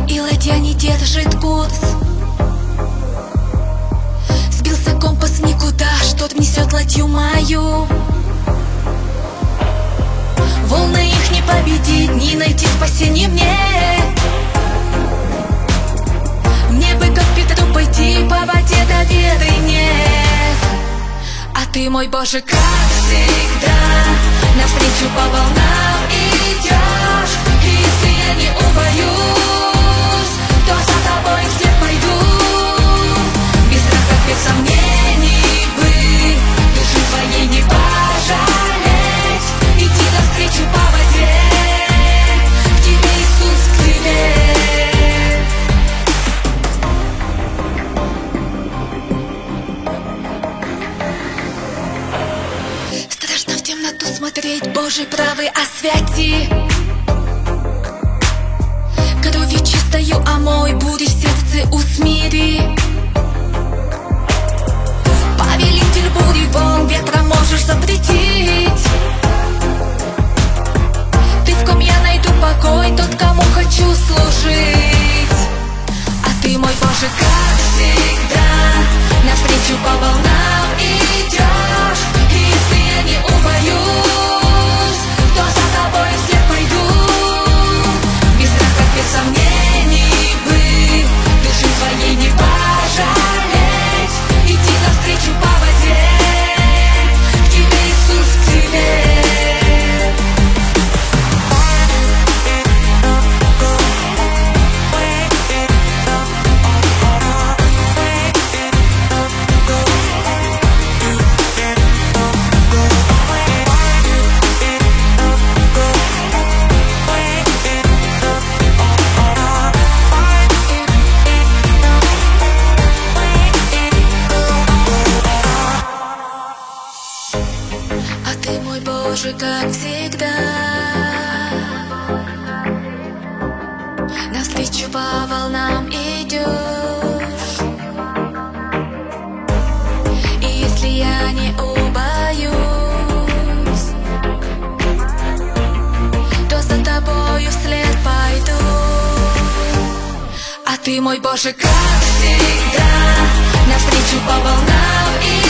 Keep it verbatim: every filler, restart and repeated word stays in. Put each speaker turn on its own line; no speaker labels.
и ладья не держит курс. Сбился компас в никуда, что-то несет ладью мою. Волны их не победить, не найти спасения мне. Мне бы как Петру пойти по воде до веры нет. А ты, мой Боже, как всегда, навстречу по волнам идешь. И если я не убоюсь, то за тобой вслед пойду. Без страха, без сомнений бы души своей не пожалеть. Идти навстречу по воде, к тебе, Иисус, к тебе. Страшно в темноту смотреть, Божий правый освяти. Кровью чистою омой, бури в сердце усмири. Повелитель бури, волн, ветра можешь запретить. Ты, в ком я найду покой, тот, кому хочу служить. А ты, мой Боже, как всегда, навстречу по волнам идешь. И если я не убоюсь, то за тобой вслед пойду. Без страха, без сомнений бы души своей не пожалеть. Идти навстречу по воде, к тебе, Иисус, к тебе. А ты, мой Боже, как всегда, навстречу по волнам идешь. И если я не убоюсь, то за тобою вслед пойду. А ты, мой Боже, как всегда, навстречу по волнам идешь.